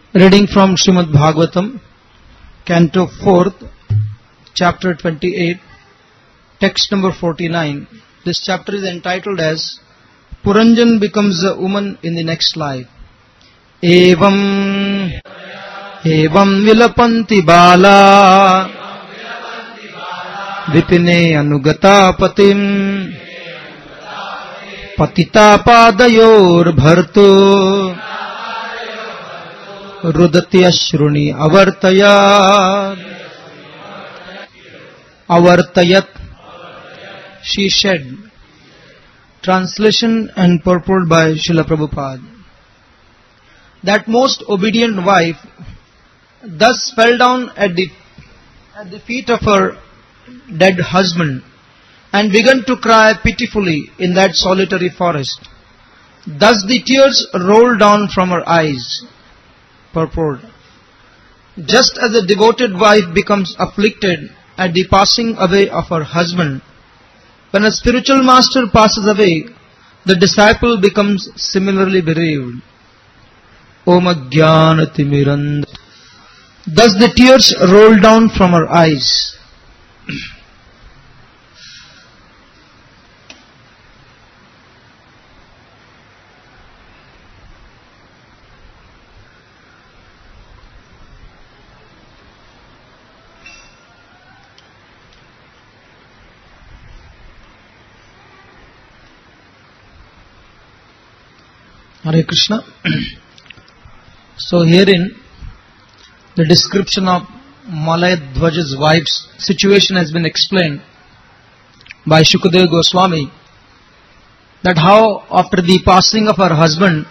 Reading from Srimad Bhagavatam, Canto 4th, Chapter 28, Text number 49. This chapter is entitled as Puranjan becomes a woman in the next life. Evam vilapanti bala vipine anugata patim patita padayor bharto Rudati ashruni avartayat, she shed. Translation and purport by Srila Prabhupada. That most obedient wife thus fell down at the feet of her dead husband and began to cry pitifully in that solitary forest. Thus the tears rolled down from her eyes. Purport. Just as a devoted wife becomes afflicted at the passing away of her husband, when a spiritual master passes away, the disciple becomes similarly bereaved. Om Ajnanati Mirand. Thus the tears rolled down from her eyes. Hare Krishna. So herein the description of Malayadhwaja's wife's situation has been explained by Shukadeva Goswami, that how after the passing of her husband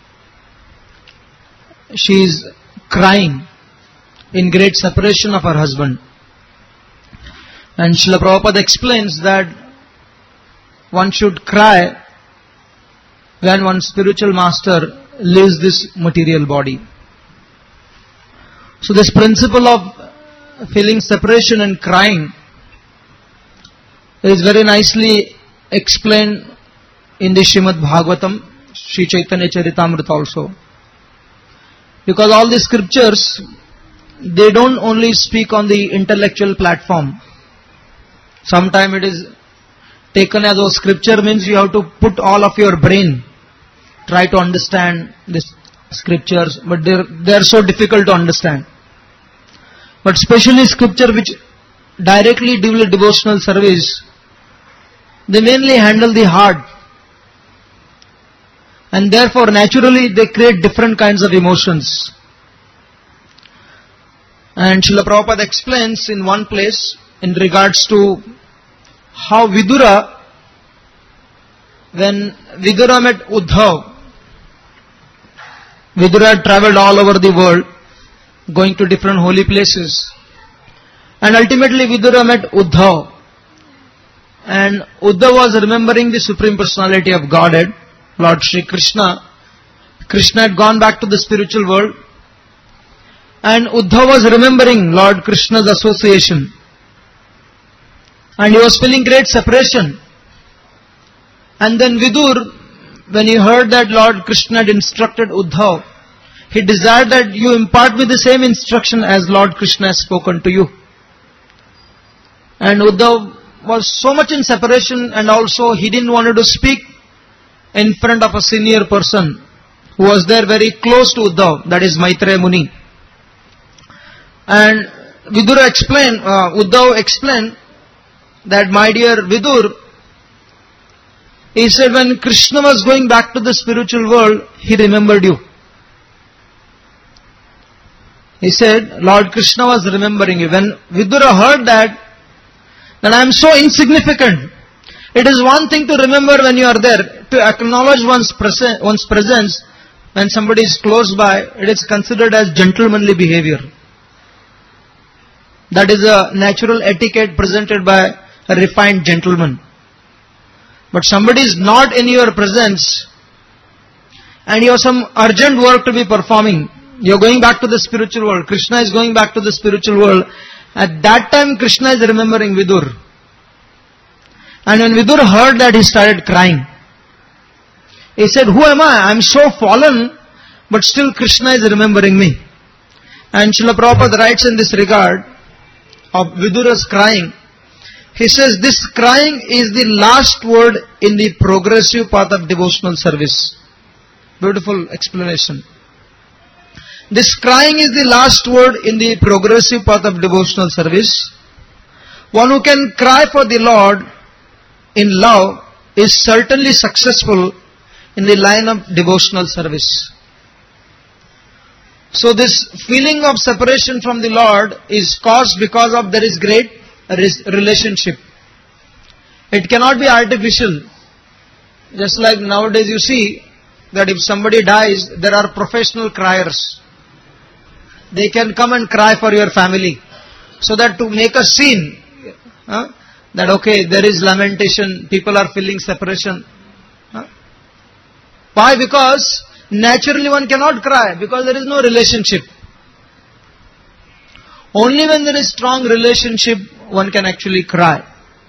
she is crying in great separation of her husband. And Srila Prabhupada explains that one should cry when one's spiritual master leaves this material body. So this principle of feeling separation and crying is very nicely explained in the Srimad Bhagavatam, Sri Chaitanya Charitamrita also. Because all the scriptures, they don't only speak on the intellectual platform. Sometimes it is taken as a scripture means you have to put all of your brain, try to understand these scriptures, but they are so difficult to understand. But especially scripture which directly deal with devotional service, they mainly handle the heart, and therefore naturally they create different kinds of emotions. And Srila Prabhupada explains in one place in regards to how Vidura, when Vidura met Uddhav, Vidura had travelled all over the world, going to different holy places. And ultimately Vidura met Uddhav. And Uddhav was remembering the Supreme Personality of Godhead, Lord Shri Krishna. Krishna had gone back to the spiritual world. And Uddhav was remembering Lord Krishna's association. And he was feeling great separation. And then Vidur, when he heard that Lord Krishna had instructed Uddhav, he desired that you impart me the same instruction as Lord Krishna has spoken to you. And Uddhav was so much in separation, and also he didn't want to speak in front of a senior person who was there very close to Uddhav, that is Maitreya Muni. And Uddhav explained that, my dear Vidur, he said when Krishna was going back to the spiritual world, he remembered you. He said, Lord Krishna was remembering you. When Vidura heard that I am so insignificant. It is one thing to remember when you are there, to acknowledge one's presence when somebody is close by, it is considered as gentlemanly behavior. That is a natural etiquette presented by a refined gentleman. But somebody is not in your presence and you have some urgent work to be performing. You are going back to the spiritual world. Krishna is going back to the spiritual world. At that time Krishna is remembering Vidur. And when Vidur heard that, he started crying. He said, who am I? I am so fallen, but still Krishna is remembering me. And Srila Prabhupada writes in this regard of Vidura's crying. He says this crying is the last word in the progressive path of devotional service. Beautiful explanation. This crying is the last word in the progressive path of devotional service. One who can cry for the Lord in love is certainly successful in the line of devotional service. So this feeling of separation from the Lord is caused because of there is great relationship. It cannot be artificial. Just like nowadays you see that if somebody dies, there are professional criers. They can come and cry for your family. So that to make a scene, that okay, there is lamentation, people are feeling separation. Why? Because naturally one cannot cry, because there is no relationship. Only when there is strong relationship, one can actually cry.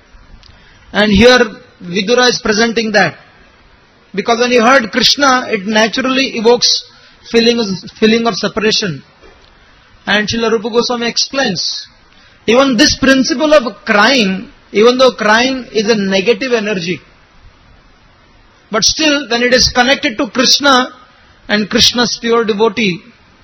And here Vidura is presenting that. Because when you heard Krishna, it naturally evokes feeling of separation. And Srila Rupa Goswami explains, even this principle of crying, even though crying is a negative energy, but still when it is connected to Krishna and Krishna's pure devotee,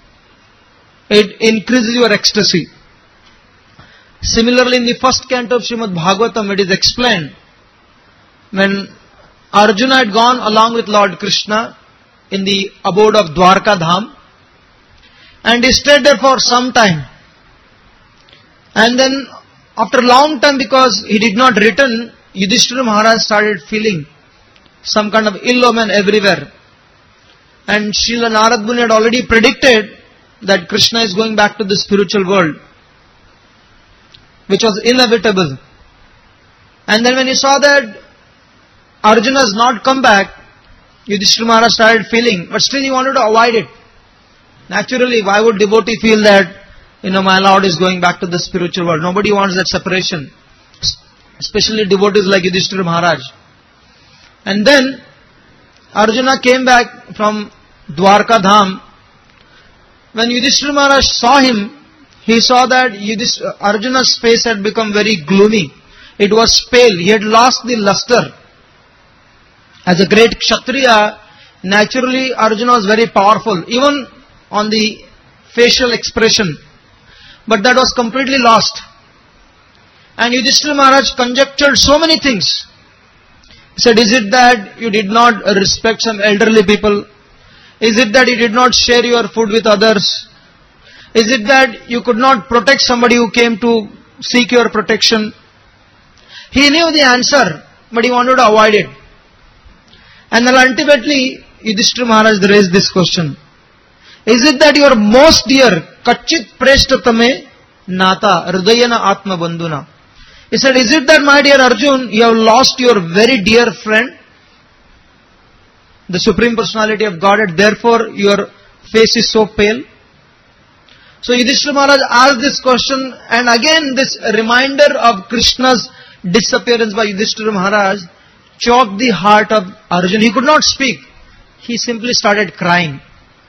it increases your ecstasy. Similarly, in the first canto of Srimad Bhagavatam, it is explained, when Arjuna had gone along with Lord Krishna in the abode of Dwarka Dham, and he stayed there for some time. And then, after a long time, because he did not return, Yudhishthira Maharaj started feeling some kind of ill omen everywhere. And Srila Narad Muni had already predicted that Krishna is going back to the spiritual world, which was inevitable. And then when he saw that Arjuna has not come back, Yudhishthira Maharaj started feeling, but still he wanted to avoid it. Naturally, why would devotee feel that, my Lord is going back to the spiritual world? Nobody wants that separation. Especially devotees like Yudhishthira Maharaj. And then, Arjuna came back from Dwarka Dham. When Yudhishthira Maharaj saw him, he saw that Arjuna's face had become very gloomy. It was pale. He had lost the luster. As a great Kshatriya, naturally Arjuna was very powerful, even on the facial expression. But that was completely lost. And Yudhishthira Maharaj conjectured so many things. He said, is it that you did not respect some elderly people? Is it that you did not share your food with others? Is it that you could not protect somebody who came to seek your protection? He knew the answer, but he wanted to avoid it. And then ultimately, Yudhishthira Maharaj raised this question. Is it that your most dear, kachit preshtatame nata, hridayana atma bandhuna? He said, is it that, my dear Arjun, you have lost your very dear friend, the Supreme Personality of Godhead, therefore your face is so pale? So Yudhishthira Maharaj asked this question, and again this reminder of Krishna's disappearance by Yudhishthira Maharaj choked the heart of Arjun. He could not speak. He simply started crying.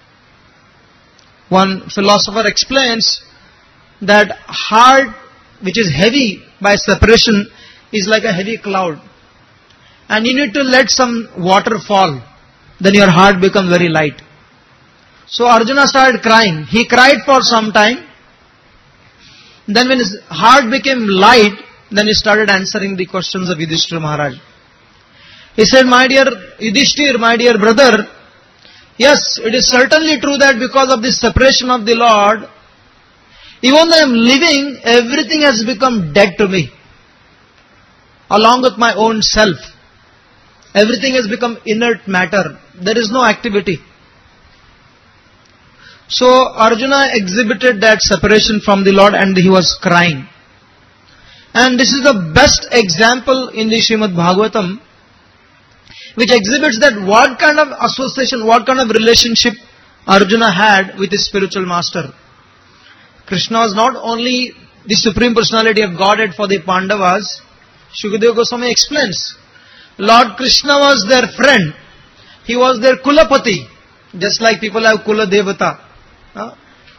One philosopher explains that heart which is heavy by separation is like a heavy cloud. And you need to let some water fall. Then your heart becomes very light. So Arjuna started crying. He cried for some time. Then when his heart became light, then he started answering the questions of Yudhishthira Maharaj. He said, my dear Yudhishthira, my dear brother, yes, it is certainly true that because of this separation of the Lord, even though I am living, everything has become dead to me. Along with my own self. Everything has become inert matter. There is no activity. So Arjuna exhibited that separation from the Lord and he was crying. And this is the best example in the Srimad Bhagavatam, which exhibits that what kind of association, what kind of relationship Arjuna had with his spiritual master. Krishna was not only the Supreme Personality of Godhead for the Pandavas. Shukadeva Goswami explains, Lord Krishna was their friend. He was their Kulapati. Just like people have Kula Devata.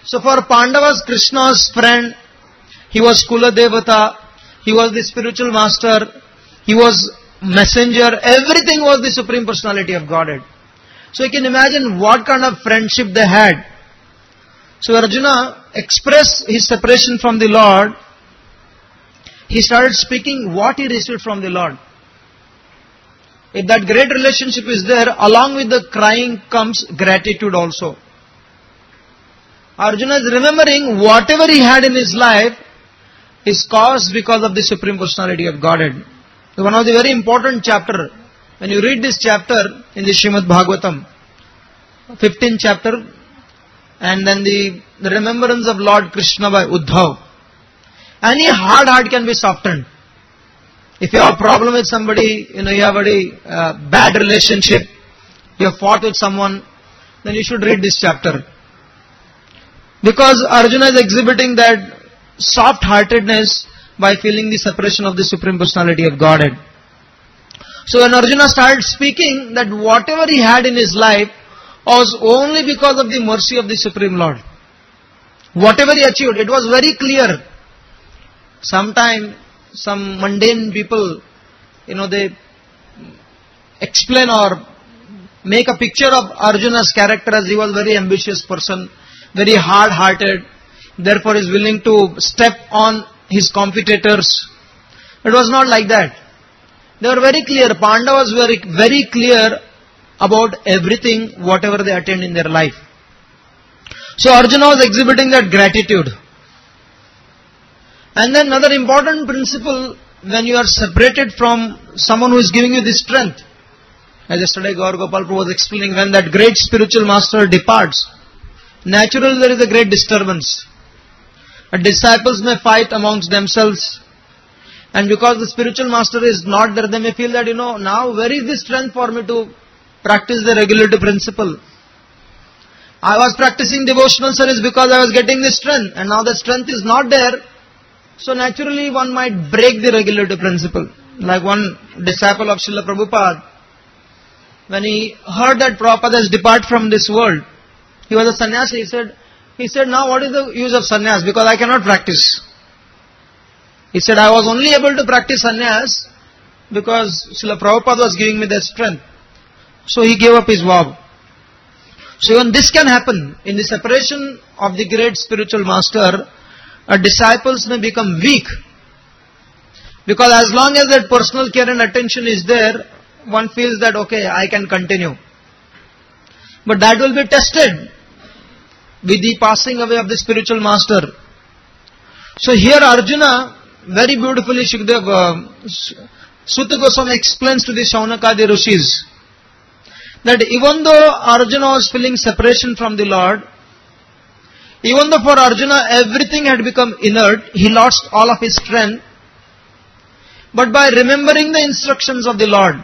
So for Pandavas, Krishna's friend, he was Kula Devata, he was the spiritual master, he was messenger, everything was the Supreme Personality of Godhead. So you can imagine what kind of friendship they had. So Arjuna expressed his separation from the Lord. He started speaking what he received from the Lord. If that great relationship is there, along with the crying comes gratitude also. Arjuna is remembering whatever he had in his life is caused because of the Supreme Personality of Godhead. One of the very important chapter, when you read this chapter in the Srimad Bhagavatam, 15th chapter, and then the remembrance of Lord Krishna by Uddhav, any hard heart can be softened. If you have a problem with somebody, you have a very bad relationship, you have fought with someone, then you should read this chapter. Because Arjuna is exhibiting that soft-heartedness by feeling the separation of the Supreme Personality of Godhead. So when Arjuna started speaking that whatever he had in his life was only because of the mercy of the Supreme Lord. Whatever he achieved, it was very clear. Sometimes some mundane people, they explain or make a picture of Arjuna's character as he was a very ambitious person, very hard-hearted, therefore is willing to step on his competitors. It was not like that. They were very clear. Pandavas were very clear about everything, whatever they attained in their life. So Arjuna was exhibiting that gratitude. And then another important principle, when you are separated from someone who is giving you the strength. As yesterday Gaur Gopal Prabhu was explaining, when that great spiritual master departs, naturally there is a great disturbance. Disciples may fight amongst themselves. And because the spiritual master is not there, they may feel that, now where is the strength for me to practice the regulative principle? I was practicing devotional service because I was getting the strength, and now the strength is not there. So naturally one might break the regulative principle. Like one disciple of Srila Prabhupada, when he heard that Prabhupada has departed from this world, he was a sannyasi, he said, now what is the use of sannyas? Because I cannot practice. He said, I was only able to practice sannyas because Srila Prabhupada was giving me the strength. So he gave up his vow. So even this can happen. In the separation of the great spiritual master, disciples may become weak. Because as long as that personal care and attention is there, one feels that, okay, I can continue. But that will be tested with the passing away of the spiritual master. So here Arjuna, very beautifully, Suta Goswami explains to the Shaunakadi Rishis that even though Arjuna was feeling separation from the Lord, even though for Arjuna everything had become inert, he lost all of his strength, but by remembering the instructions of the Lord,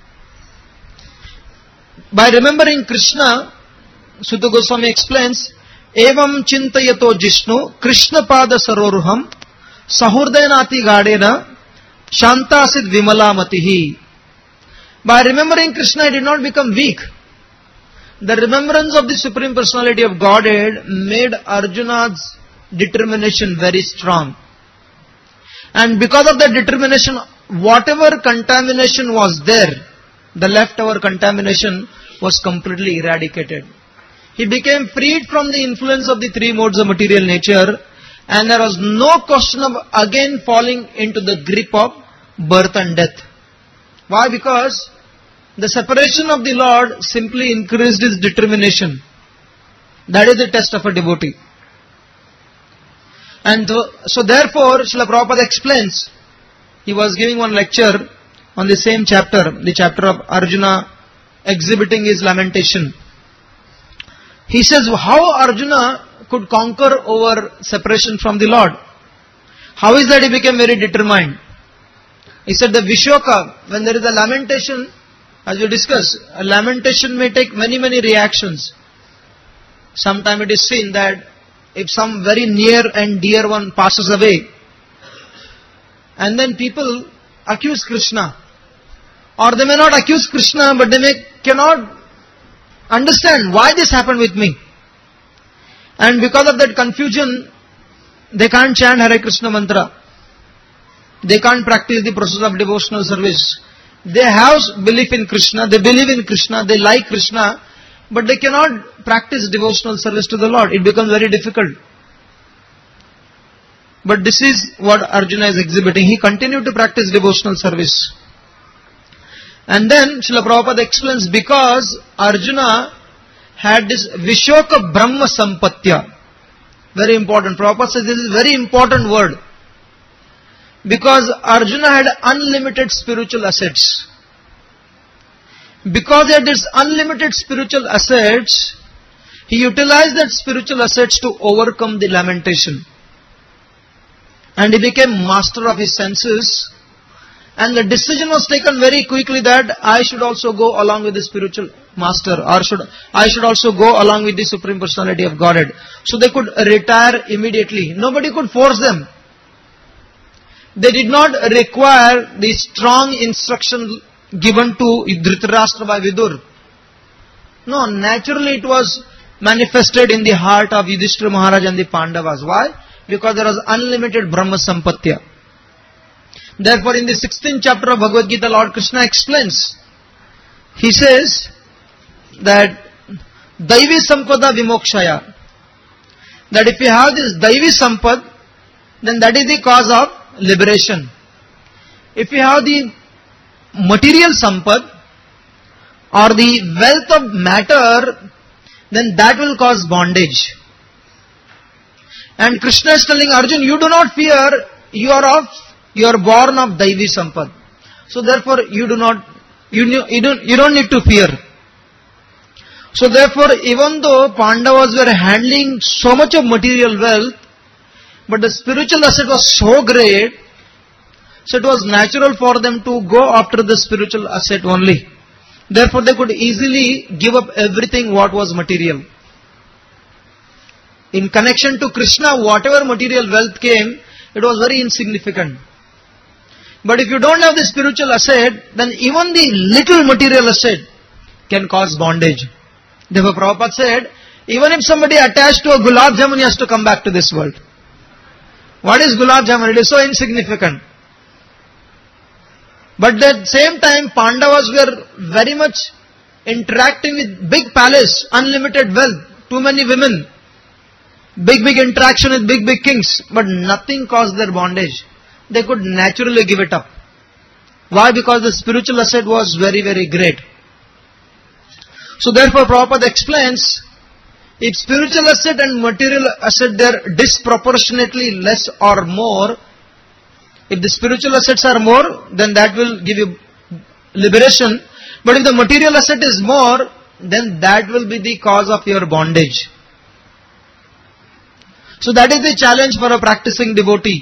by remembering Krishna, Suta Goswami explains, Evam Chintayato Jishnu Krishna Pada Saroruham Sahurdayanati Gadena Shantasid Vimalamatihi. By remembering Krishna, he did not become weak. The remembrance of the Supreme Personality of Godhead made Arjuna's determination very strong. And because of that determination, whatever contamination was there, the leftover contamination was completely eradicated. He became freed from the influence of the three modes of material nature, and there was no question of again falling into the grip of birth and death. Why? Because the separation of the Lord simply increased his determination. That is the test of a devotee. And so therefore, Srila Prabhupada explains, he was giving one lecture on the same chapter, the chapter of Arjuna exhibiting his lamentation. He says how Arjuna could conquer over separation from the Lord. How is that he became very determined? He said the Vishoka, when there is a lamentation, as we discussed, a lamentation may take many reactions. Sometimes it is seen that if some very near and dear one passes away, and then people accuse Krishna, or they may not accuse Krishna, but they cannot understand why this happened with me. And because of that confusion, they can't chant Hare Krishna mantra. They can't practice the process of devotional service. They have belief in Krishna, they believe in Krishna, they like Krishna, but they cannot practice devotional service to the Lord. It becomes very difficult. But this is what Arjuna is exhibiting. He continued to practice devotional service. And then Srila Prabhupada explains, because Arjuna had this Vishoka Brahma Sampatya. Very important. Prabhupada says this is a very important word. Because Arjuna had unlimited spiritual assets. Because he had this unlimited spiritual assets, he utilized that spiritual assets to overcome the lamentation. And he became master of his senses. And the decision was taken very quickly that I should also go along with the spiritual master, or I should also go along with the Supreme Personality of Godhead. So they could retire immediately. Nobody could force them. They did not require the strong instruction given to Dhritarashtra by Vidur. No, naturally it was manifested in the heart of Yudhishthira Maharaj and the Pandavas. Why? Because there was unlimited Brahma Sampatya. Therefore, in the 16th chapter of Bhagavad Gita, Lord Krishna explains. He says that Daivi Sampada Vimokshaya. That if you have this Daivi Sampad, then that is the cause of liberation. If you have the material Sampad or the wealth of matter, then that will cause bondage. And Krishna is telling Arjuna, you do not fear, you are born of Daivi Sampad. So therefore you don't need to fear. So therefore, even though Pandavas were handling so much of material wealth, but the spiritual asset was so great, so it was natural for them to go after the spiritual asset only. Therefore they could easily give up everything what was material. In connection to Krishna, whatever material wealth came, it was very insignificant. But if you don't have the spiritual asset, then even the little material asset can cause bondage. Therefore Prabhupada said, even if somebody attached to a gulab jamun, he has to come back to this world. What is gulab jamun? It is so insignificant. But at the same time, Pandavas were very much interacting with big palace, unlimited wealth, too many women, big interaction with big kings, but nothing caused their bondage. They could naturally give it up. Why? Because the spiritual asset was very, very great. So therefore Prabhupada explains, if spiritual asset and material asset they are disproportionately less or more, if the spiritual assets are more, then that will give you liberation. But if the material asset is more, then that will be the cause of your bondage. So that is the challenge for a practicing devotee.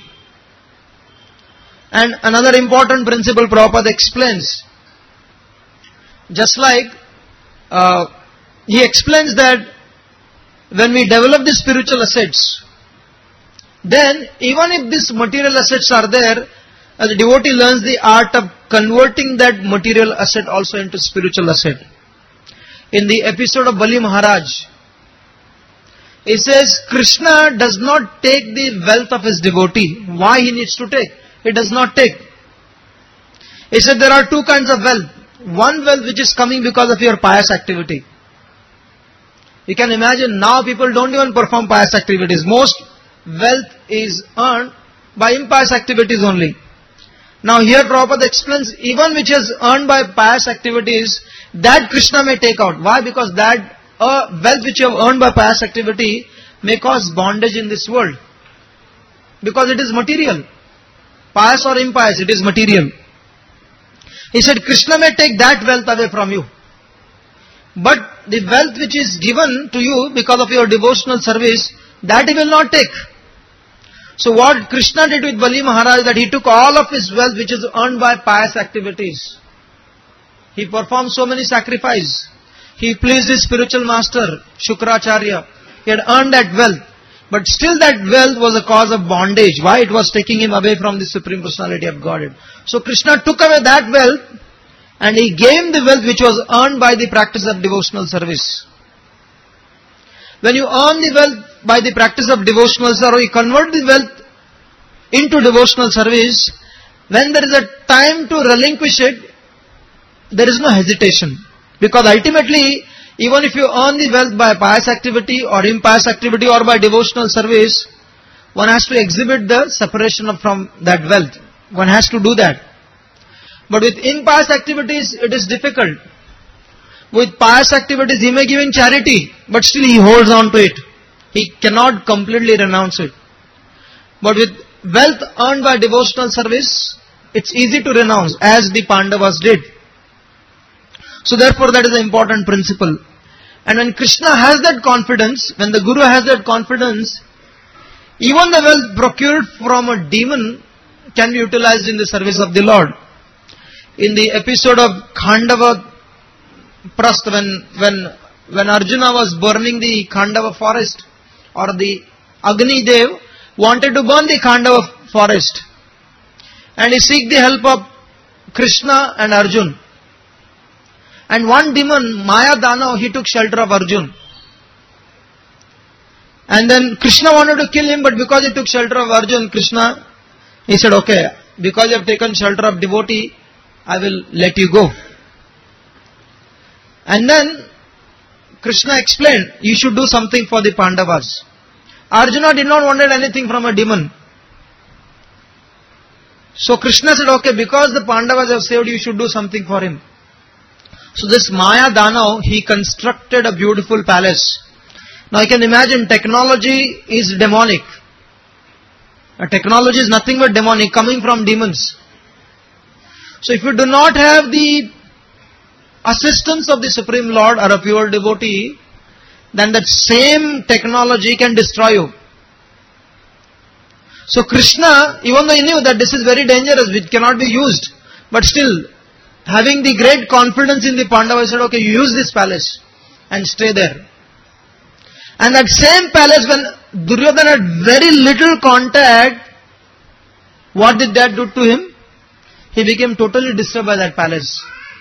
And another important principle Prabhupada explains. Just like he explains that when we develop the spiritual assets, then even if these material assets are there, the devotee learns the art of converting that material asset also into spiritual asset. In the episode of Bali Maharaj, he says Krishna does not take the wealth of his devotee. Why he needs to take? He does not take. He said there are two kinds of wealth. One wealth which is coming because of your pious activity. You can imagine now people don't even perform pious activities. Most wealth is earned by impious activities only. Now here Prabhupada explains even which is earned by pious activities, that Krishna may take out. Why? Because that wealth which you have earned by pious activity may cause bondage in this world. Because it is material. Pious or impious, it is material. He said Krishna may take that wealth away from you. But the wealth which is given to you because of your devotional service, that he will not take. So what Krishna did with Bali Maharaj, that he took all of his wealth which is earned by pious activities. He performed so many sacrifices. He pleased his spiritual master, Shukracharya. He had earned that wealth. But still that wealth was a cause of bondage. Why? It was taking him away from the Supreme Personality of Godhead. So Krishna took away that wealth and he gave him the wealth which was earned by the practice of devotional service. when you earn the wealth by the practice of devotional service, you convert the wealth into devotional service, when there is a time to relinquish it, there is no hesitation. Because ultimately, even if you earn the wealth by pious activity or impious activity or by devotional service, one has to exhibit the separation from that wealth. One has to do that. But with impious activities, it is difficult. With pious activities, he may give in charity, but still he holds on to it. He cannot completely renounce it. But with wealth earned by devotional service, it's easy to renounce, as the Pandavas did. So therefore, that is an important principle. And when Krishna has that confidence, when the Guru has that confidence, even the wealth procured from a demon can be utilized in the service of the Lord. In the episode of Khandava Prastha, when Arjuna was burning the Khandava forest, or the Agni Dev wanted to burn the Khandava forest, and he seek the help of Krishna and Arjun. And one demon, Maya Danav, he took shelter of Arjun. And then Krishna wanted to kill him, but because he took shelter of Arjun, Krishna, he said, okay, because you have taken shelter of devotee, I will let you go. And then Krishna explained, you should do something for the Pandavas. Arjuna did not want anything from a demon. So Krishna said, okay, because the Pandavas have saved, you should do something for him. So this Maya Danav, he constructed a beautiful palace. Now you can imagine, technology is demonic. Technology is nothing but demonic, coming from demons. So if you do not have the assistance of the Supreme Lord or a pure devotee, then that same technology can destroy you. So Krishna, even though he knew that this is very dangerous, which cannot be used, but still, having the great confidence in the Pandavas, said, okay, you use this palace and stay there. And that same palace, when Duryodhana had very little contact, what did that do to him? He became totally disturbed by that palace.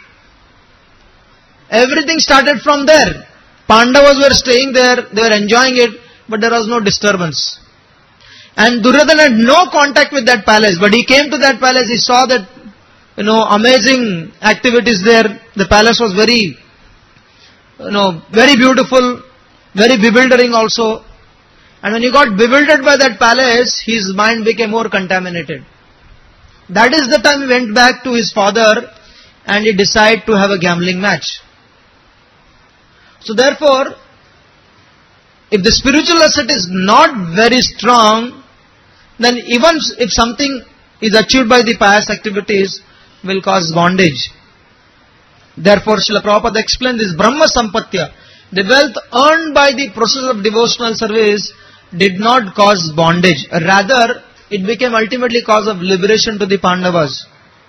Everything started from there. Pandavas were staying there, they were enjoying it, but there was no disturbance. And Duryodhana had no contact with that palace, but he came to that palace, he saw that, amazing activities there. The palace was very, very beautiful, very bewildering also. And when he got bewildered by that palace, his mind became more contaminated. That is the time he went back to his father and he decided to have a gambling match. So therefore, if the spiritual asset is not very strong, then even if something is achieved by the pious activities, will cause bondage. Therefore, Srila Prabhupada explained this Brahma Sampatya. The wealth earned by the process of devotional service did not cause bondage. Rather, it became ultimately cause of liberation to the Pandavas.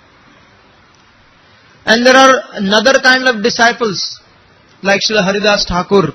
And there are another kind of disciples, like Srila Haridas Thakur.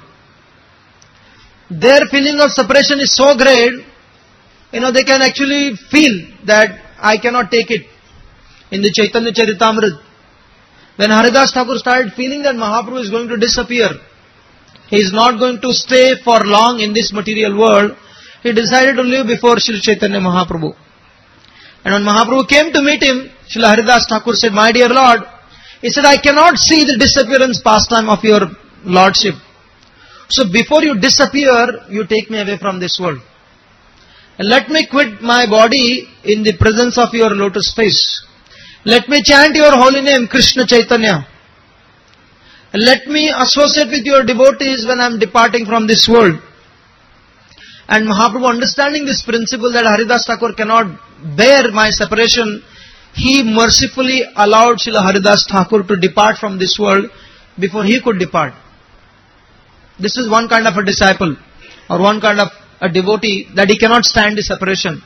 Their feeling of separation is so great, they can actually feel that I cannot take it. In the Chaitanya Charitamrita, when Haridas Thakur started feeling that Mahaprabhu is going to disappear, he is not going to stay for long in this material world, he decided to live before Sri Chaitanya Mahaprabhu. And when Mahaprabhu came to meet him, Srila Haridas Thakur said, my dear Lord, he said, I cannot see the disappearance pastime of your Lordship. So before you disappear, you take me away from this world. And let me quit my body in the presence of your lotus face. Let me chant your holy name, Krishna Chaitanya. Let me associate with your devotees when I am departing from this world. And Mahaprabhu, understanding this principle that Haridas Thakur cannot bear my separation, he mercifully allowed Srila Haridas Thakur to depart from this world before he could depart. This is one kind of a disciple, or one kind of a devotee, that he cannot stand the separation.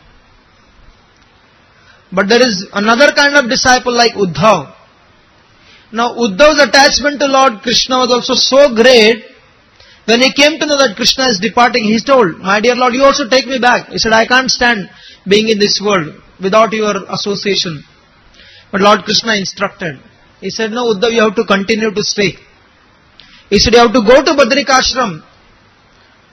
But there is another kind of disciple like Uddhav. Now Uddhav's attachment to Lord Krishna was also so great, when he came to know that Krishna is departing, he told, my dear Lord, you also take me back. He said, I can't stand being in this world without your association. But Lord Krishna instructed. He said, no Uddhav, you have to continue to stay. He said, you have to go to Badrika Ashram.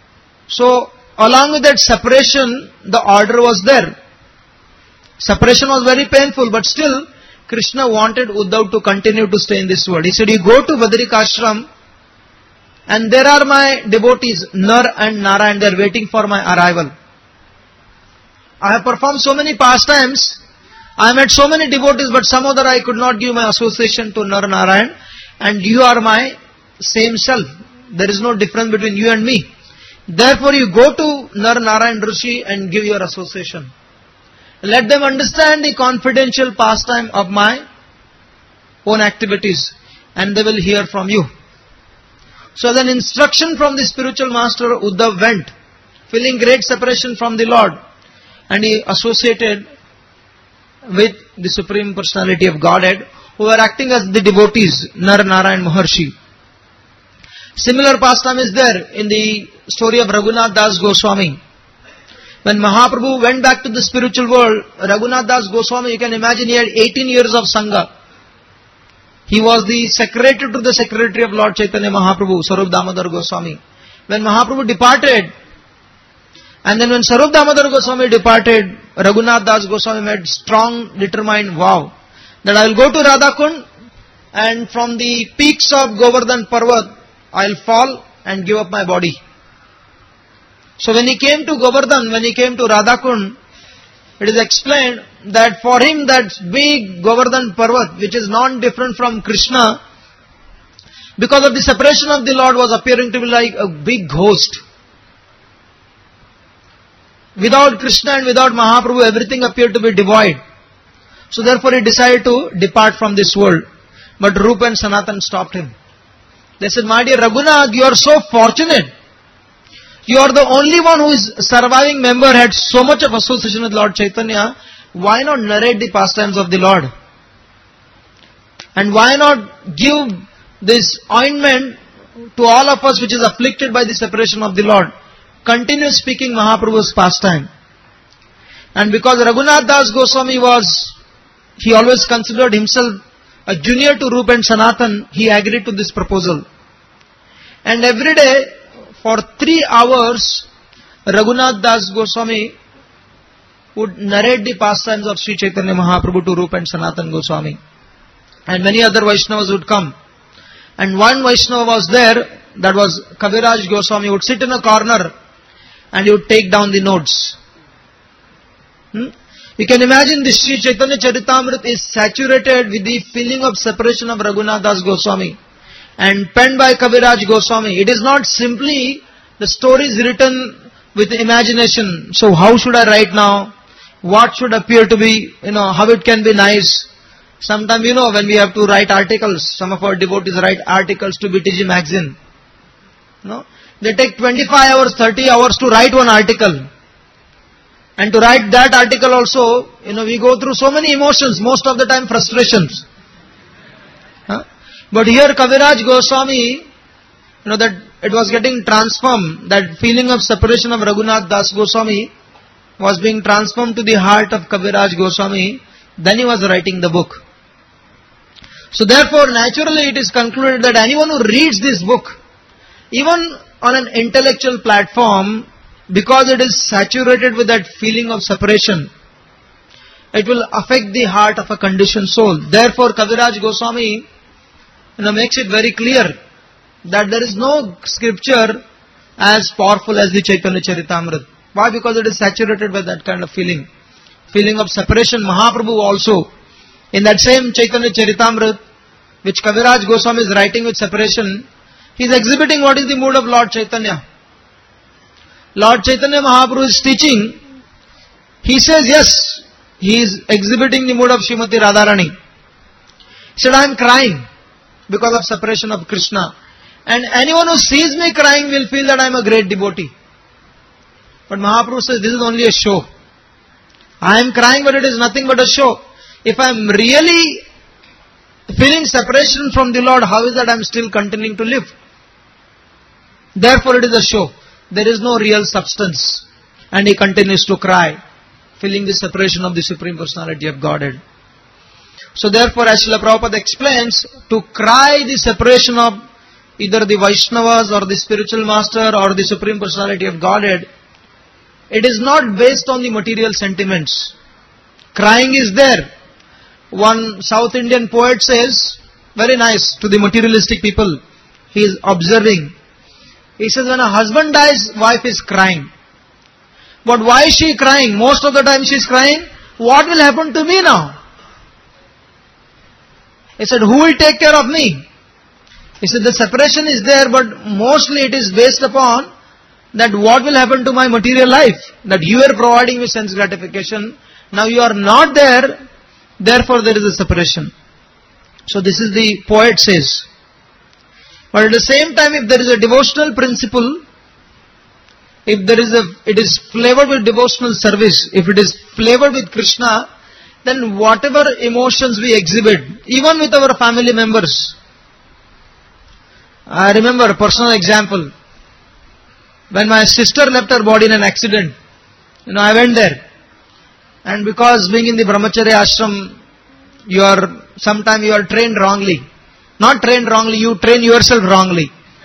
So, along with that separation, the order was there. Separation was very painful, but still, Krishna wanted Uddhav to continue to stay in this world. He said, you go to Badrika Ashram, and there are my devotees, Nar and Narayan, they are waiting for my arrival. I have performed so many pastimes, I met so many devotees, but somehow that I could not give my association to Nar Narayan, and you are my same self. There is no difference between you and me. Therefore, you go to Nar Narayan Rishi and give your association. Let them understand the confidential pastime of my own activities, and they will hear from you. So, as an instruction from the spiritual master, Uddhav went, feeling great separation from the Lord, and he associated with the Supreme Personality of Godhead, who were acting as the devotees, Nar Narayan Maharshi. Similar pastime is there in the story of Raghunath Das Goswami. When Mahaprabhu went back to the spiritual world, Raghunath Das Goswami, you can imagine, he had 18 years of Sangha. He was the secretary to the secretary of Lord Chaitanya Mahaprabhu, Sarup Damodar Goswami. When Mahaprabhu departed, and then when Sarup Damodar Goswami departed, Raghunath Das Goswami made strong, determined vow that I will go to Radhakund, and from the peaks of Govardhan Parvat, I will fall and give up my body. So when he came to Govardhan, when he came to Radhakund, it is explained that for him that big Govardhan Parvat, which is non-different from Krishna, because of the separation of the Lord, was appearing to be like a big ghost. Without Krishna and without Mahaprabhu, everything appeared to be devoid. So therefore he decided to depart from this world. But Rupa and Sanatan stopped him. They said, my dear Raghunath, you are so fortunate. You are the only one who is surviving member, had so much of association with Lord Chaitanya. Why not narrate the pastimes of the Lord? And why not give this ointment to all of us which is afflicted by the separation of the Lord? Continue speaking Mahaprabhu's pastime. And because Raghunath Das Goswami he always considered himself a junior to Rupa and Sanatan, he agreed to this proposal. And every day, for 3 hours, Raghunath Das Goswami would narrate the pastimes of Sri Chaitanya Mahaprabhu to Rupa and Sanatan Goswami. And many other Vaishnavas would come. And one Vaishnava was there, that was Kaviraj Goswami, would sit in a corner and he would take down the notes. You can imagine this Sri Chaitanya Charitamrita is saturated with the feeling of separation of Raghunath Das Goswami and penned by Kaviraj Goswami. It is not simply the stories written with imagination. So how should I write now? What should appear to be, how it can be nice. Sometimes, when we have to write articles, some of our devotees write articles to BTG magazine. They take 25 hours, 30 hours to write one article. And to write that article also, we go through so many emotions, most of the time frustrations. But here Kaviraj Goswami, that it was getting transformed, that feeling of separation of Raghunath Das Goswami was being transformed to the heart of Kaviraj Goswami, then he was writing the book. So therefore, naturally it is concluded that anyone who reads this book, even on an intellectual platform, because it is saturated with that feeling of separation, it will affect the heart of a conditioned soul. Therefore, Kaviraj Goswami makes it very clear that there is no scripture as powerful as the Chaitanya Charitamrita. Why? Because it is saturated with that kind of feeling of separation. Mahaprabhu also, in that same Chaitanya Charitamrita, which Kaviraj Goswami is writing with separation, he is exhibiting what is the mood of Lord Chaitanya. Lord Chaitanya Mahaprabhu is teaching. He says, yes, he is exhibiting the mood of Srimati Radharani. He said, I am crying because of separation of Krishna. And anyone who sees me crying will feel that I am a great devotee. But Mahaprabhu says, this is only a show. I am crying, but it is nothing but a show. If I am really feeling separation from the Lord, how is that I am still continuing to live? Therefore it is a show. There is no real substance. And he continues to cry, feeling the separation of the Supreme Personality of Godhead. So therefore, as Srila Prabhupada explains, to cry the separation of either the Vaishnavas or the spiritual master or the Supreme Personality of Godhead, it is not based on the material sentiments. Crying is there. One South Indian poet says, very nice to the materialistic people, he is observing. He says, when a husband dies, wife is crying. But why is she crying? Most of the time she is crying, what will happen to me now? He said, who will take care of me? He said, the separation is there, but mostly it is based upon that what will happen to my material life. That you are providing me sense gratification. Now you are not there, therefore there is a separation. So this is the poet says. But at the same time, if there is a devotional principle, if there is it is flavored with devotional service, if it is flavored with Krishna, then whatever emotions we exhibit, even with our family members. I remember a personal example. When my sister left her body in an accident, I went there. And because being in the Brahmacharya ashram, sometimes you are trained wrongly. Not trained wrongly, you train yourself wrongly.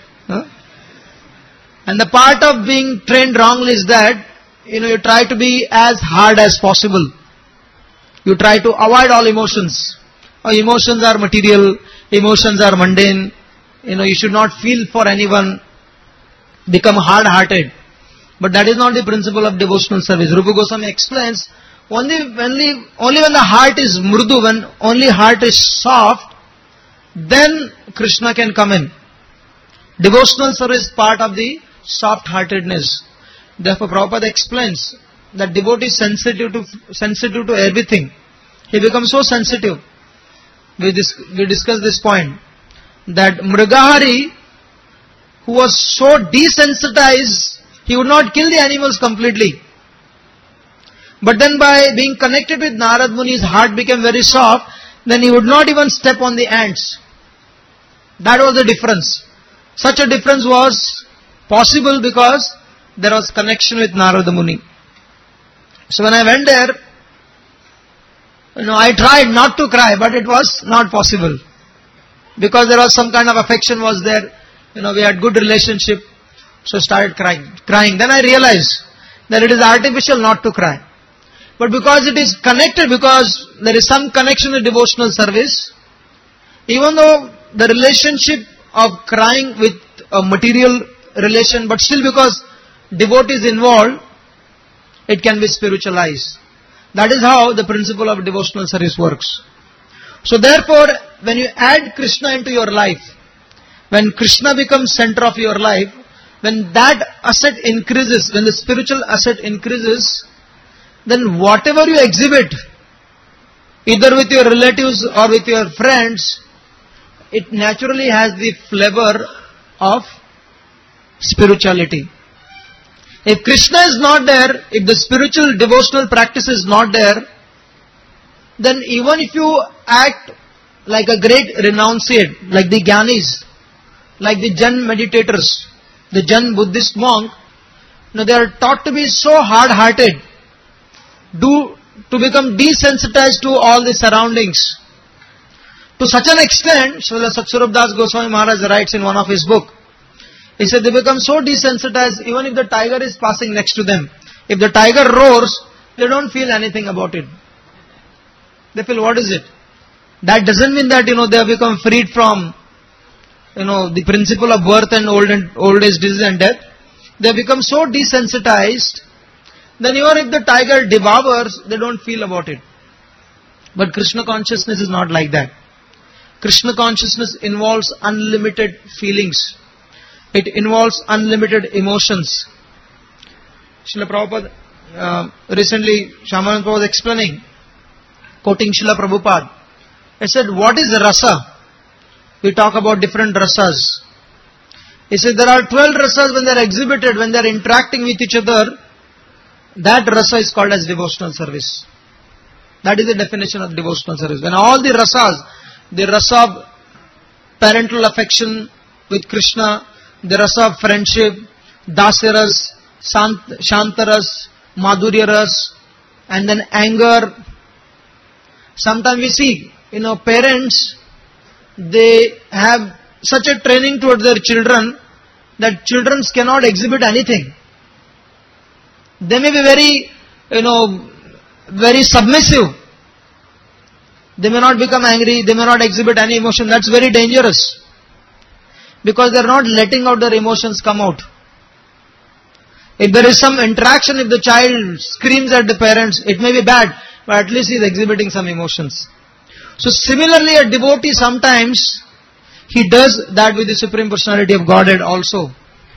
And the part of being trained wrongly is that, you try to be as hard as possible. You try to avoid all emotions. Emotions are material, emotions are mundane. You should not feel for anyone, become hard-hearted. But that is not the principle of devotional service. Rupa Goswami explains, only when the heart is mrudu, when only heart is soft, then Krishna can come in. Devotional service is part of the soft-heartedness. Therefore Prabhupada explains that devotee is sensitive to everything. He becomes so sensitive. We discussed this point. That Mrigahari, who was so desensitized, he would not kill the animals completely. But then by being connected with Narad Muni, his heart became very soft, then he would not even step on the ants. That was the difference. Such a difference was possible because there was connection with Narada Muni. So when I went there, I tried not to cry, but it was not possible. Because there was some kind of affection was there. We had good relationship. So started crying. Then I realized that it is artificial not to cry. But because it is connected, because there is some connection with devotional service, even though the relationship of crying with a material relation, but still because devotee is involved, it can be spiritualized. That is how the principle of devotional service works. So therefore, when you add Krishna into your life, when Krishna becomes center of your life, when that asset increases, when the spiritual asset increases, then whatever you exhibit, either with your relatives or with your friends, it naturally has the flavor of spirituality. If Krishna is not there, if the spiritual devotional practice is not there, then even if you act like a great renunciate, like the Gyanis, like the Zen meditators, the Zen Buddhist monk, they are taught to be so hard-hearted, to become desensitized to all the surroundings. To such an extent, Srila Satsvarup Das Goswami Maharaj writes in one of his book, he said they become so desensitized, even if the tiger is passing next to them, if the tiger roars, they don't feel anything about it. They feel, what is it? That doesn't mean that, they have become freed from, the principle of birth and old age, disease and death. They have become so desensitized, then even if the tiger devours, they don't feel about it. But Krishna consciousness is not like that. Krishna consciousness involves unlimited feelings. It involves unlimited emotions. Srila Prabhupada, recently Shyamanand Prabhupada was explaining, quoting Srila Prabhupada. He said, what is rasa? We talk about different rasas. He said, there are 12 rasas when they are exhibited, when they are interacting with each other. That rasa is called as devotional service. That is the definition of devotional service. When all the rasas, the rasa of parental affection with Krishna, the rasa of friendship, dasyaras, shantaras, madhuryaras, and then anger. Sometimes we see, parents, they have such a training towards their children that children cannot exhibit anything. They may be very, very submissive. They may not become angry, they may not exhibit any emotion. That's very dangerous. Because they are not letting out their emotions come out. If there is some interaction, if the child screams at the parents, it may be bad, but at least he is exhibiting some emotions. So similarly, a devotee sometimes, he does that with the Supreme Personality of Godhead also.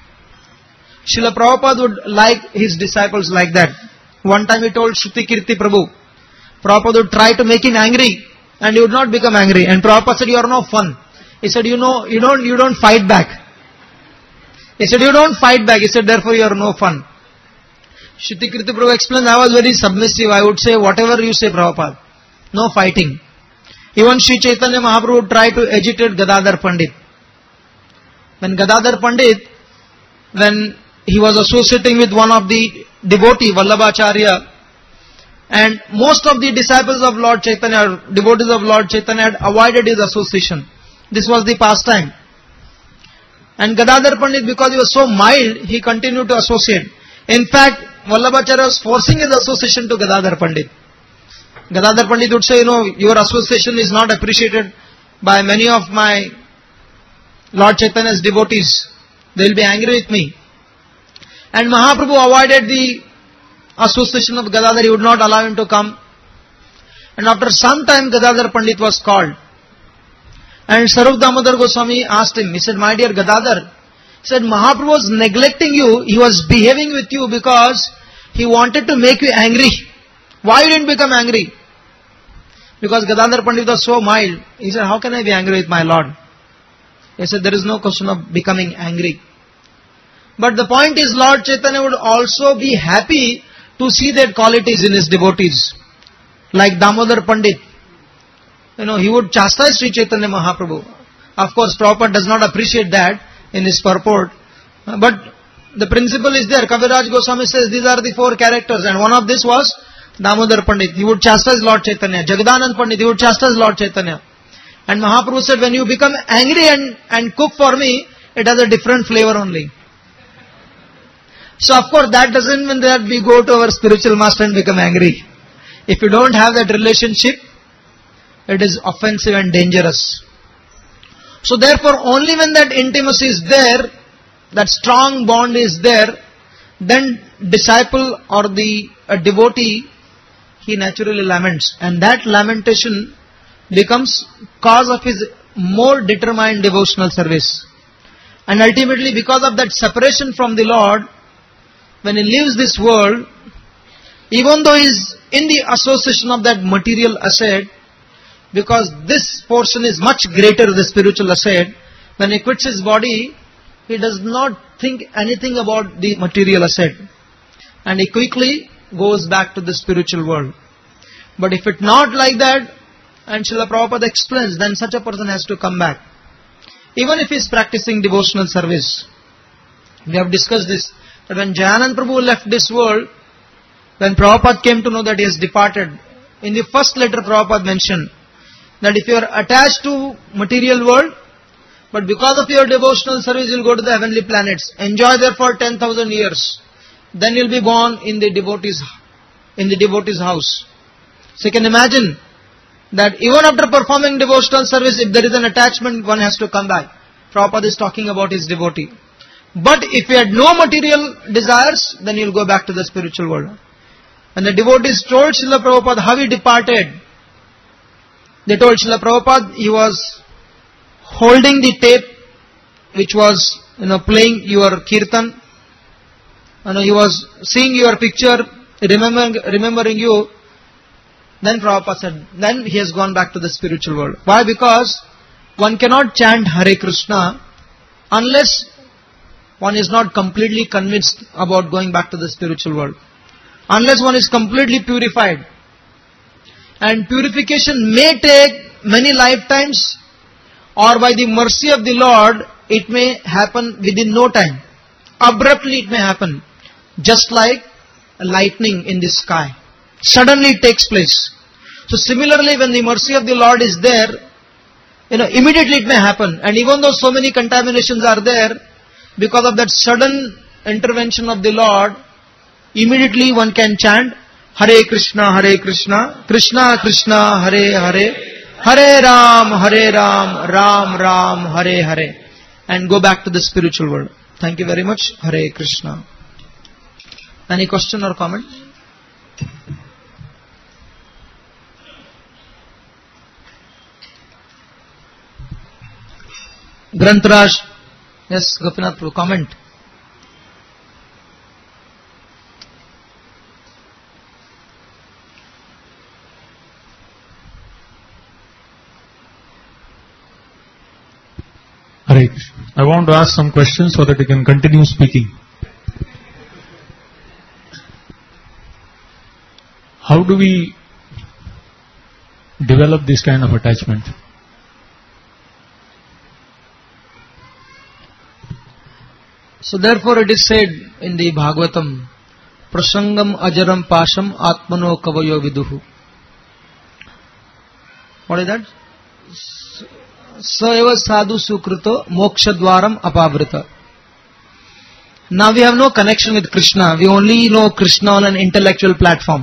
Srila Prabhupada would like his disciples like that. One time he told Shruti Kirti Prabhu, Prabhupada would try to make him angry and he would not become angry. And Prabhupada said, you are no fun. He said, you don't fight back. He said, you don't fight back. He said, therefore you are no fun. Shruti Kirti Prabhu explained, I was very submissive. I would say, whatever you say, Prabhupada. No fighting. Even Sri Chaitanya Mahaprabhu would try to agitate Gadadhar Pandit. When Gadadhar Pandit, when he was associating with one of the devotee, Vallabhacharya, and most of the disciples of Lord Chaitanya, or devotees of Lord Chaitanya had avoided his association. This was the pastime. And Gadadhar Pandit, because he was so mild, he continued to associate. In fact, Vallabhacharya was forcing his association to Gadadhar Pandit. Gadadhar Pandit would say, your association is not appreciated by many of my Lord Chaitanya's devotees. They will be angry with me. And Mahaprabhu avoided the association of Gadadhar. He would not allow him to come. And after some time, Gadadhar Pandit was called. And Sarup Damodar Goswami asked him, he said, my dear Gadadhar, he said, Mahaprabhu was neglecting you. He was behaving with you because he wanted to make you angry. Why you didn't become angry? Because Gadadhar Pandit was so mild. He said, how can I be angry with my Lord? He said, there is no question of becoming angry. But the point is, Lord Chaitanya would also be happy to see that qualities in his devotees. Like Damodar Pandit. He would chastise Sri Chaitanya Mahaprabhu. Of course, Prabhupada does not appreciate that in his purport. But the principle is there. Kaviraj Goswami says these are the four characters. And one of this was Damodar Pandit. He would chastise Lord Chaitanya. Jagadanand Pandit, he would chastise Lord Chaitanya. And Mahaprabhu said, when you become angry and cook for me, it has a different flavor only. So of course that doesn't mean that we go to our spiritual master and become angry. If you don't have that relationship, it is offensive and dangerous. So therefore only when that intimacy is there, that strong bond is there, then disciple or the devotee, he naturally laments. And that lamentation becomes cause of his more determined devotional service. And ultimately because of that separation from the Lord, when he leaves this world, even though he is in the association of that material asset, because this portion is much greater, the spiritual asset, when he quits his body, he does not think anything about the material asset. And he quickly goes back to the spiritual world. But if it's not like that, and Srila Prabhupada explains, then such a person has to come back. Even if he is practicing devotional service. We have discussed this. But when Jayanand Prabhu left this world, when Prabhupada came to know that he has departed, in the first letter Prabhupada mentioned that if you are attached to material world, but because of your devotional service you will go to the heavenly planets, enjoy there for 10,000 years, then you will be born in the devotee's house. So you can imagine that even after performing devotional service, if there is an attachment, one has to come back. Prabhupada is talking about his devotee. But if he had no material desires, then he will go back to the spiritual world. And the devotees told Srila Prabhupada how he departed. They told Srila Prabhupada he was holding the tape which was playing your kirtan. He was seeing your picture, remembering you. Then Prabhupada said, then he has gone back to the spiritual world. Why? Because one cannot chant Hare Krishna unless one is not completely convinced about going back to the spiritual world. Unless one is completely purified. And purification may take many lifetimes, or by the mercy of the Lord, it may happen within no time. Abruptly it may happen. Just like lightning in the sky. Suddenly it takes place. So similarly, when the mercy of the Lord is there, immediately it may happen. And even though so many contaminations are there, because of that sudden intervention of the Lord, immediately one can chant Hare Krishna, Krishna Krishna, Hare Hare, Hare Ram, Ram Ram, Hare Hare, and go back to the spiritual world. Thank you very much. Hare Krishna. Any question or comment? Grantaraj. Yes, Gopinath Prabhu, comment. Hare Krishna. I want to ask some questions so that you can continue speaking. How do we develop this kind of attachment? So therefore it is said in the Bhagavatam, Prasangam ajaram pasham atmano kavayo viduhu. What is that? Saeva sadhu sukrito moksha dwaram apavrita. Now we have no connection with Krishna. We only know Krishna on an intellectual platform.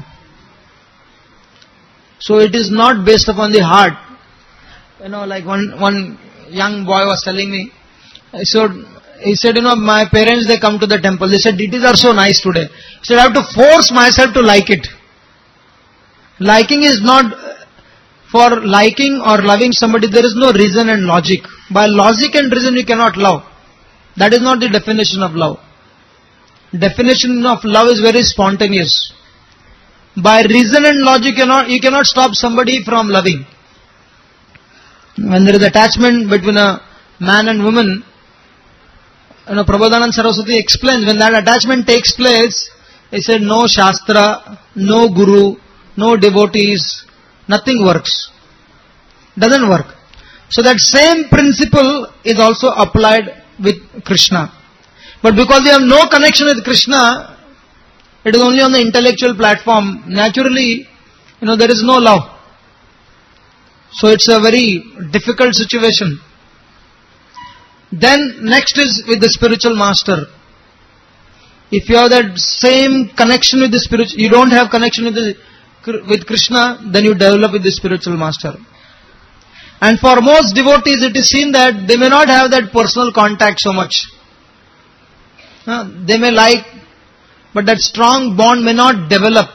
So it is not based upon the heart. Like one young boy was telling me, he said, my parents, they come to the temple. They said, deities are so nice today. He said, I have to force myself to like it. Liking is not, for liking or loving somebody, there is no reason and logic. By logic and reason, you cannot love. That is not the definition of love. Definition of love is very spontaneous. By reason and logic, you cannot stop somebody from loving. When there is attachment between a man and woman, Prabodhanand Saraswati explains, when that attachment takes place, he said, no Shastra, no Guru, no devotees, nothing works. Doesn't work. So that same principle is also applied with Krishna. But because we have no connection with Krishna, it is only on the intellectual platform. Naturally, there is no love. So it's a very difficult situation. Then next is with the spiritual master. If you have that same connection with the spiritual, you don't have connection with Krishna, then you develop with the spiritual master. And for most devotees, it is seen that they may not have that personal contact so much. They may like, but that strong bond may not develop.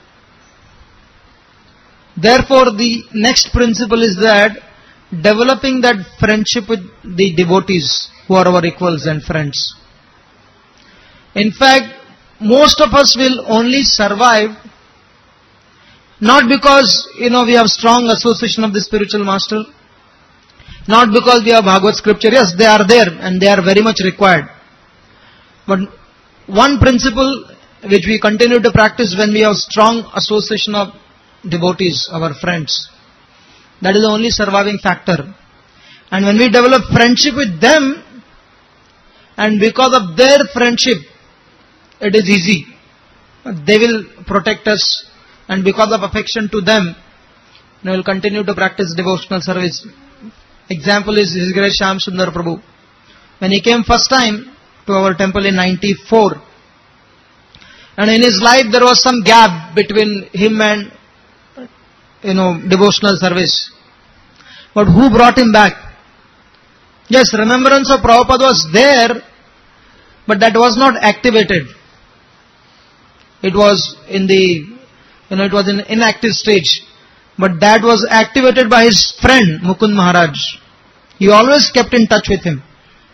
Therefore, the next principle is that developing that friendship with the devotees who are our equals and friends. In fact, most of us will only survive not because, we have strong association of the spiritual master, not because we have Bhagavad scripture. Yes, they are there and they are very much required. But one principle which we continue to practice when we have strong association of devotees, our friends, that is the only surviving factor. And when we develop friendship with them, and because of their friendship, it is easy. They will protect us, and because of affection to them, we will continue to practice devotional service. Example is His Grace Shyam Sundar Prabhu. When he came first time to our temple in 94, and in his life there was some gap between him and devotional service. But who brought him back? Yes, remembrance of Prabhupada was there, but that was not activated. It was in the, it was in inactive stage. But that was activated by his friend, Mukund Maharaj. He always kept in touch with him.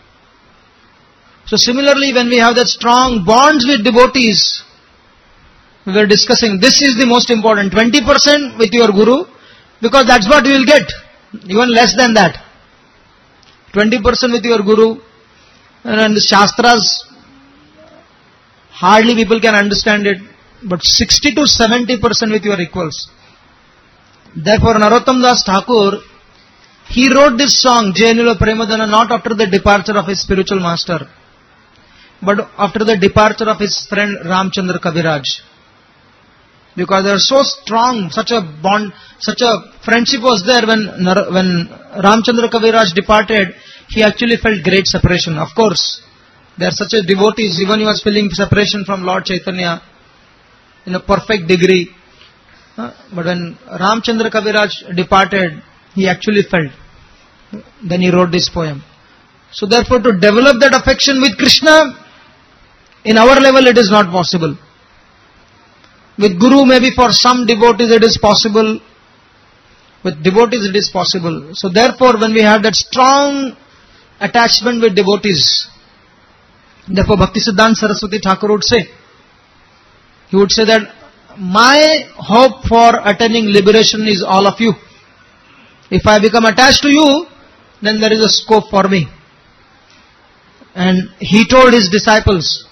So similarly, when we have that strong bonds with devotees, we were discussing, this is the most important, 20% with your Guru, because that's what you will get, even less than that. 20% with your Guru, and the Shastras, hardly people can understand it, but 60 to 70% with your equals. Therefore, Narottam Das Thakur, he wrote this song, Jayanilo Premadana, not after the departure of his spiritual master, but after the departure of his friend Ramchandra Kaviraj. Because they are so strong, such a bond, such a friendship was there when Ramchandra Kaviraj departed, he actually felt great separation. Of course, they are such a devotees, even he was feeling separation from Lord Chaitanya in a perfect degree. But when Ramchandra Kaviraj departed, he actually felt. Then he wrote this poem. So therefore, to develop that affection with Krishna, in our level it is not possible. With Guru, maybe for some devotees it is possible. With devotees it is possible. So therefore, when we have that strong attachment with devotees, therefore Bhaktisiddhanta Saraswati Thakur would say, he would say that my hope for attaining liberation is all of you. If I become attached to you, then there is a scope for me. And he told his disciples,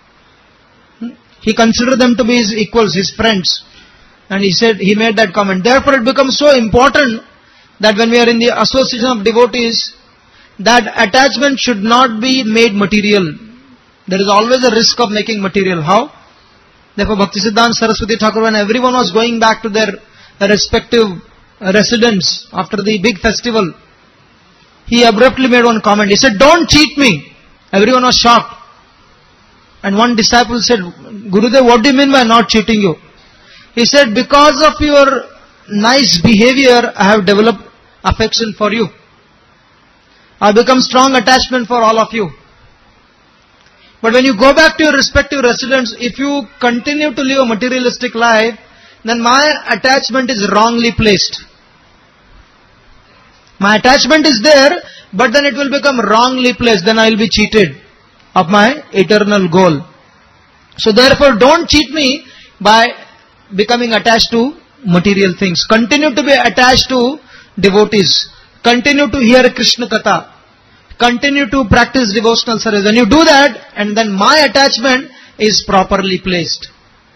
he considered them to be his equals, his friends. And he said, he made that comment. Therefore it becomes so important that when we are in the association of devotees, that attachment should not be made material. There is always a risk of making material. How? Therefore Bhaktisiddhanta Saraswati Thakur, when everyone was going back to their respective residence after the big festival, he abruptly made one comment. He said, don't cheat me. Everyone was shocked. And one disciple said, Gurudev, what do you mean by not cheating you? He said, because of your nice behavior, I have developed affection for you. I have become strong attachment for all of you. But when you go back to your respective residence, if you continue to live a materialistic life, then my attachment is wrongly placed. My attachment is there, but then it will become wrongly placed. Then I will be cheated of my eternal goal. So therefore, don't cheat me by becoming attached to material things. Continue to be attached to devotees. Continue to hear Krishna Katha. Continue to practice devotional service. When you do that, and then my attachment is properly placed.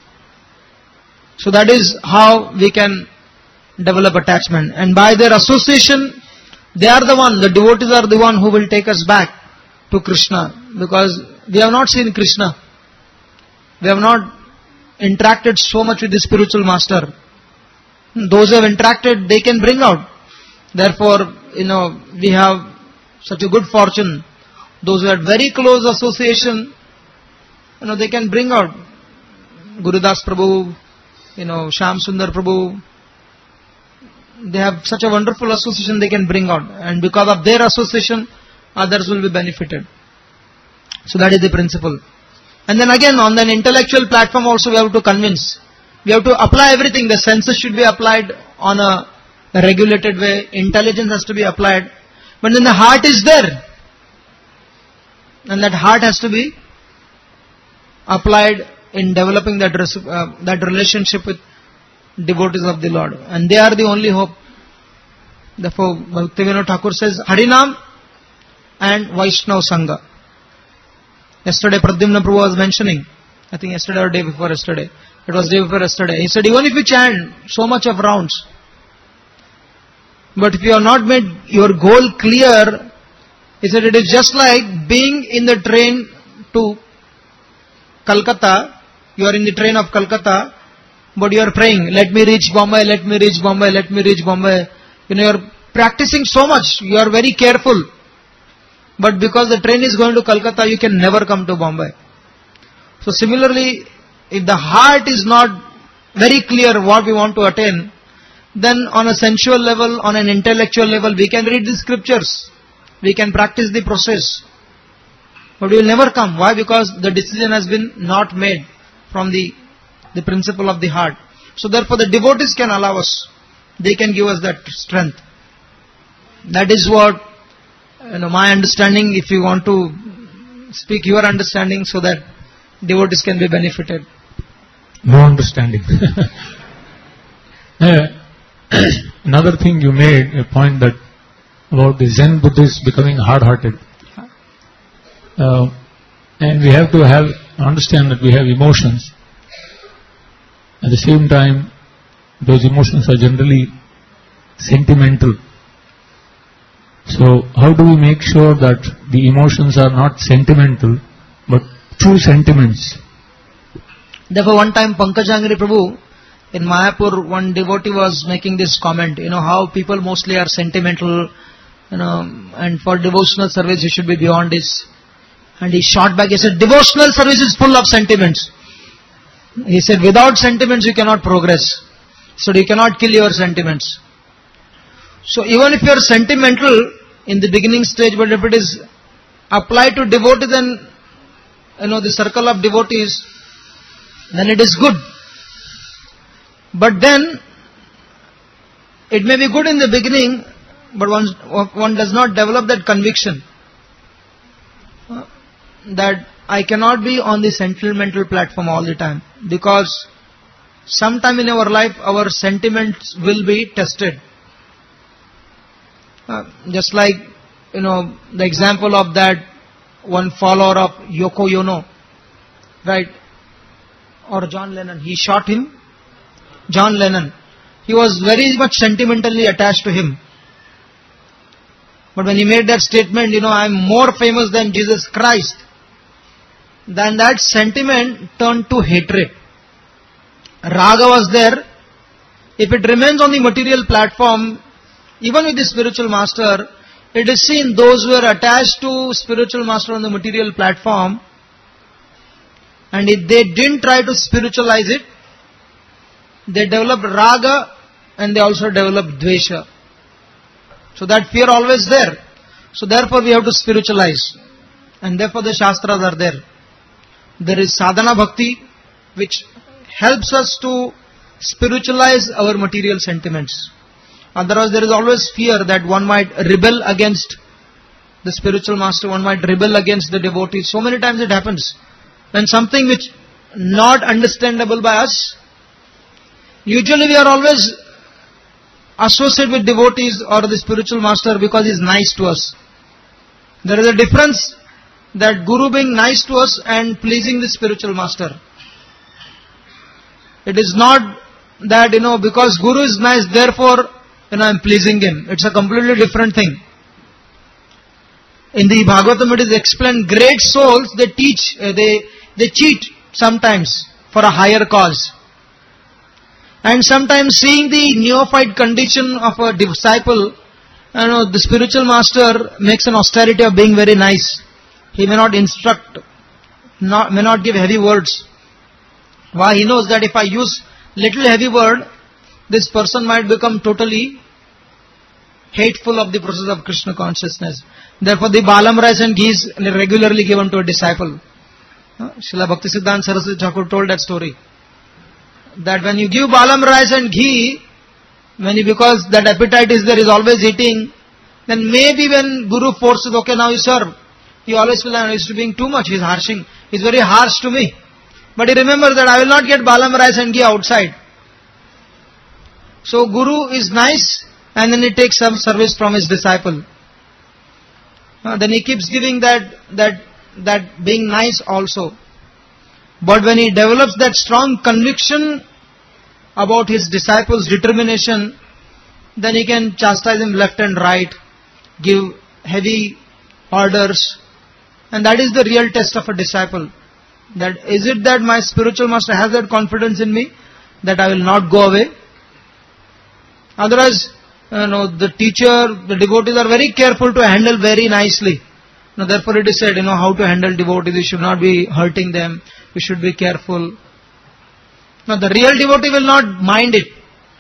So that is how we can develop attachment. And by their association, they are the one, the devotees are the one who will take us back to Krishna. Because we have not seen Krishna. We have not interacted so much with the spiritual master. Those who have interacted, they can bring out. Therefore, we have such a good fortune. Those who had very close association, they can bring out. Gurudas Prabhu, Shyam Sundar Prabhu, they have such a wonderful association they can bring out. And because of their association, others will be benefited. So that is the principle. And then again, on an intellectual platform also we have to convince. We have to apply everything. The senses should be applied on a regulated way. Intelligence has to be applied. But then the heart is there. And that heart has to be applied in developing that relationship with devotees of the Lord. And they are the only hope. Therefore, Bhaktivinoda Thakur says, Harinam and Vaishnav Sangha. Yesterday Pradyumna Prabhu was mentioning, I think yesterday or day before yesterday. It was day before yesterday. He said, even if you chant so much of rounds, but if you have not made your goal clear, he said it is just like being in the train to Calcutta. You are in the train of Calcutta, but you are praying, let me reach Bombay, let me reach Bombay, let me reach Bombay. You are practicing so much, you are very careful. But because the train is going to Calcutta, you can never come to Bombay. So similarly, if the heart is not very clear what we want to attain, then on a sensual level, on an intellectual level, we can read the scriptures. We can practice the process. But we will never come. Why? Because the decision has been not made from the principle of the heart. So therefore the devotees can allow us. They can give us that strength. That is what, my understanding, if you want to speak your understanding so that devotees can be benefited. No understanding. Another thing you made a point that about the Zen Buddhists becoming hard-hearted. And we have to understand that we have emotions. At the same time, those emotions are generally sentimental. So how do we make sure that the emotions are not sentimental, but true sentiments? Therefore one time Pankajangiri Prabhu In Mayapur, one devotee was making this comment, how people mostly are sentimental, and for devotional service you should be beyond this. And he shot back, he said, devotional service is full of sentiments. He said, without sentiments you cannot progress. So you cannot kill your sentiments. So even if you are sentimental in the beginning stage, but if it is applied to devotee, then, the circle of devotees, then it is good. But then, it may be good in the beginning, but one does not develop that conviction that I cannot be on the sentimental platform all the time, because sometime in our life our sentiments will be tested. Just like, the example of that one follower of Yoko Ono, right? Or John Lennon, he shot him. John Lennon, he was very much sentimentally attached to him. But when he made that statement, I am more famous than Jesus Christ, then that sentiment turned to hatred. Raga was there. If it remains on the material platform, even with the spiritual master, it is seen those who are attached to spiritual master on the material platform, and if they didn't try to spiritualize it, they developed raga and they also developed dvesha. So that fear always there. So therefore we have to spiritualize. And therefore the Shastras are there. There is sadhana bhakti which helps us to spiritualize our material sentiments. Otherwise there is always fear that one might rebel against the spiritual master, one might rebel against the devotee. So many times it happens. When something which not understandable by us, usually we are always associated with devotees or the spiritual master because he is nice to us. There is a difference that Guru being nice to us and pleasing the spiritual master. It is not that, because Guru is nice, therefore, I am pleasing him. It's a completely different thing. In the Bhagavatam it is explained, great souls, they teach, they cheat sometimes for a higher cause. And sometimes seeing the neophyte condition of a disciple, the spiritual master makes an austerity of being very nice. He may not instruct, may not give heavy words. Why? He knows that if I use little heavy word, this person might become totally hateful of the process of Krishna consciousness. Therefore the balam rice and ghee is regularly given to a disciple. Srila Bhaktisiddhanta Saraswati Thakur told that story. That when you give balam rice and ghee, because that appetite is there, is always eating, then maybe when Guru forces, okay now you serve, you always feel that he's being too much, he's harshing, he's very harsh to me. But he remembers that I will not get balam rice and ghee outside. So Guru is nice and then he takes some service from his disciple. Then he keeps giving that being nice also. But when he develops that strong conviction about his disciple's determination, then he can chastise him left and right, give heavy orders. And that is the real test of a disciple. That is it that my spiritual master has that confidence in me that I will not go away? Otherwise, the teacher, the devotees are very careful to handle very nicely. Therefore it is said, how to handle devotees. You should not be hurting them. You should be careful. Now the real devotee will not mind it.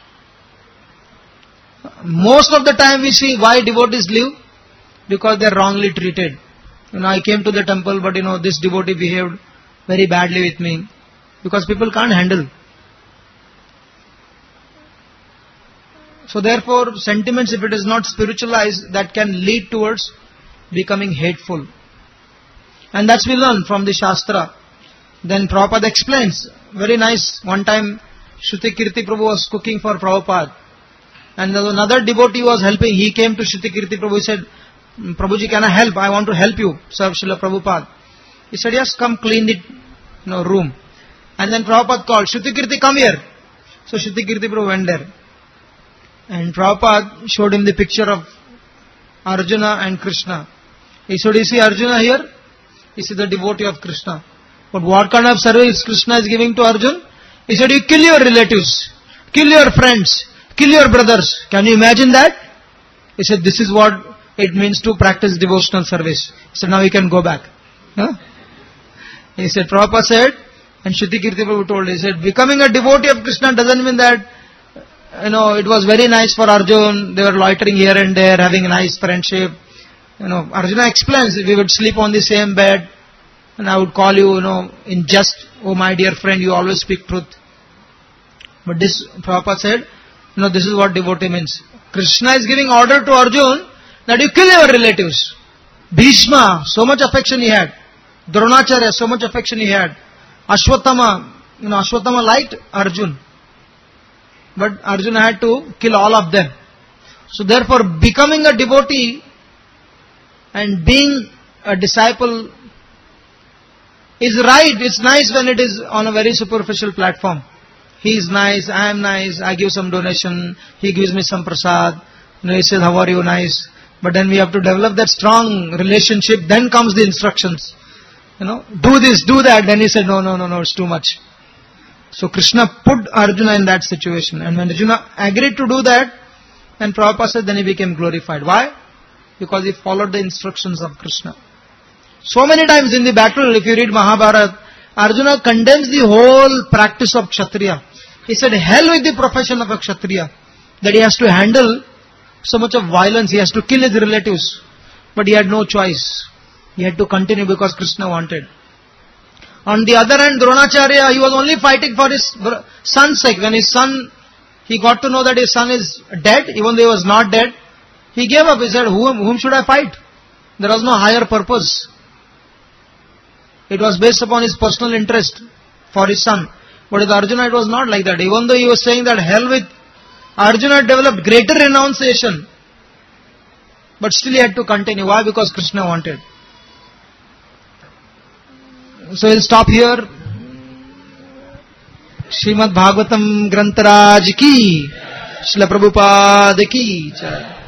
Most of the time we see why devotees leave, because they are wrongly treated. I came to the temple, but this devotee behaved very badly with me, because people can't handle. So therefore, sentiments, if it is not spiritualized, that can lead towards becoming hateful. And that's we learn from the Shastra. Then Prabhupada explains, very nice, one time Shruti Kirti Prabhu was cooking for Prabhupada. And another devotee was helping. He came to Shruti Kirti Prabhu, he said, Prabhuji, can I help? I want to help you, serve Srila Prabhupada. He said, yes, come clean the room. And then Prabhupada called, Shruti Kirti, come here. So Shruti Kirti Prabhu went there. And Prabhupada showed him the picture of Arjuna and Krishna. He said, you see Arjuna here? He is the devotee of Krishna. But what kind of service Krishna is giving to Arjuna? He said, you kill your relatives. kill your friends, kill your brothers. Can you imagine that? He said, this is what it means to practice devotional service. He said, now you can go back. Huh? He said, Prabhupada said, and Shruti Kirti Prabhu told, he said, becoming a devotee of Krishna doesn't mean that, it was very nice for Arjuna, they were loitering here and there, having a nice friendship. Arjuna explains, we would sleep on the same bed, and I would call you, in jest, oh my dear friend, you always speak truth. But this, Prabhupada said, this is what devotee means. Krishna is giving order to Arjuna that you kill your relatives. Bhishma, so much affection he had. Dronacharya, so much affection he had. Ashwatthama, Ashwatthama liked Arjuna. But Arjuna had to kill all of them. So therefore, becoming a devotee and being a disciple is right. It's nice when it is on a very superficial platform. He is nice, I am nice, I give some donation, he gives me some prasad, he says, how are you, nice. But then we have to develop that strong relationship, then comes the instructions. Do this, do that. Then he said, no, it's too much. So Krishna put Arjuna in that situation. And when Arjuna agreed to do that, then Prabhupada said, then he became glorified. Why? Because he followed the instructions of Krishna. So many times in the battle, if you read Mahabharata, Arjuna condemns the whole practice of Kshatriya. He said, hell with the profession of a Kshatriya. That he has to handle so much of violence, he has to kill his relatives. But he had no choice. He had to continue because Krishna wanted. On the other hand, Dronacharya, he was only fighting for his son's sake. When his son, he got to know that his son is dead, even though he was not dead, he gave up. He said, whom should I fight? There was no higher purpose. It was based upon his personal interest for his son. But with Arjuna, it was not like that. Even though he was saying that hell with, Arjuna developed greater renunciation. But still he had to continue. Why? Because Krishna wanted. So we'll stop here. Srimad Bhagavatam Grantaraj ki, Srila Prabhupada ki.